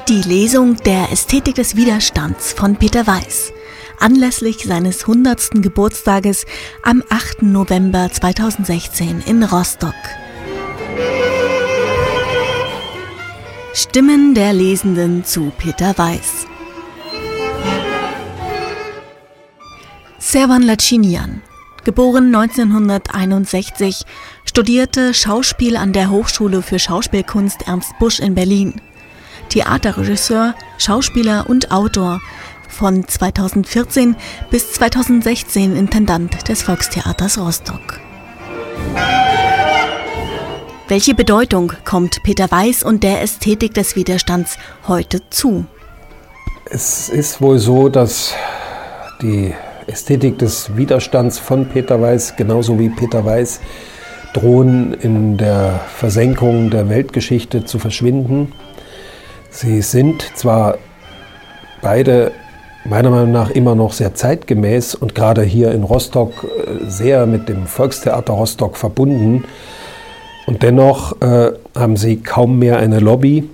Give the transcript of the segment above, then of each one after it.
Die Lesung der Ästhetik des Widerstands von Peter Weiß anlässlich seines 100. Geburtstages am 8. November 2016 in Rostock. Stimmen der Lesenden zu Peter Weiß. Servan Lacinian, geboren 1961, studierte Schauspiel an der Hochschule für Schauspielkunst Ernst Busch in Berlin. Theaterregisseur, Schauspieler und Autor, von 2014 bis 2016 Intendant des Volkstheaters Rostock. Welche Bedeutung kommt Peter Weiß und der Ästhetik des Widerstands heute zu? Es ist wohl so, dass die Ästhetik des Widerstands von Peter Weiß, genauso wie Peter Weiß, drohen in der Versenkung der Weltgeschichte zu verschwinden. Sie sind zwar beide meiner Meinung nach immer noch sehr zeitgemäß und gerade hier in Rostock sehr mit dem Volkstheater Rostock verbunden. Und dennoch haben sie kaum mehr eine Lobby.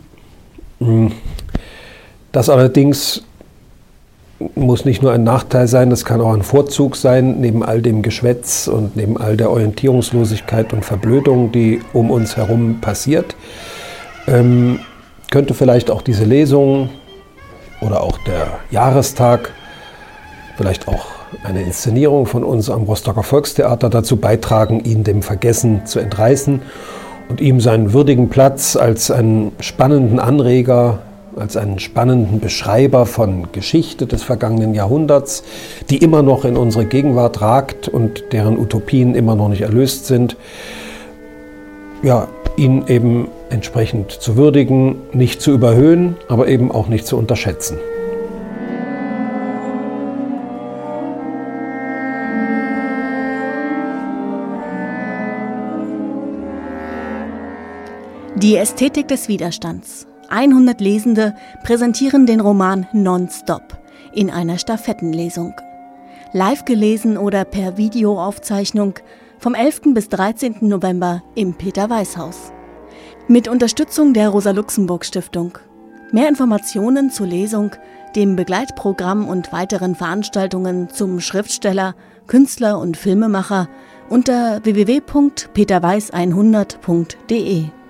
Das allerdings muss nicht nur ein Nachteil sein, das kann auch ein Vorzug sein, neben all dem Geschwätz und neben all der Orientierungslosigkeit und Verblödung, die um uns herum passiert. Könnte vielleicht auch diese Lesung oder auch der Jahrestag, vielleicht auch eine Inszenierung von uns am Rostocker Volkstheater dazu beitragen, ihn dem Vergessen zu entreißen und ihm seinen würdigen Platz als einen spannenden Anreger, als einen spannenden Beschreiber von Geschichte des vergangenen Jahrhunderts, die immer noch in unsere Gegenwart ragt und deren Utopien immer noch nicht erlöst sind, ja, ihn eben entsprechend zu würdigen, nicht zu überhöhen, aber eben auch nicht zu unterschätzen. Die Ästhetik des Widerstands. 100 Lesende präsentieren den Roman Nonstop in einer Stafettenlesung. Live gelesen oder per Videoaufzeichnung vom 11. bis 13. November im Peter-Weiß-Haus. Mit Unterstützung der Rosa-Luxemburg-Stiftung. Mehr Informationen zur Lesung, dem Begleitprogramm und weiteren Veranstaltungen zum Schriftsteller, Künstler und Filmemacher unter www.peterweiß100.de.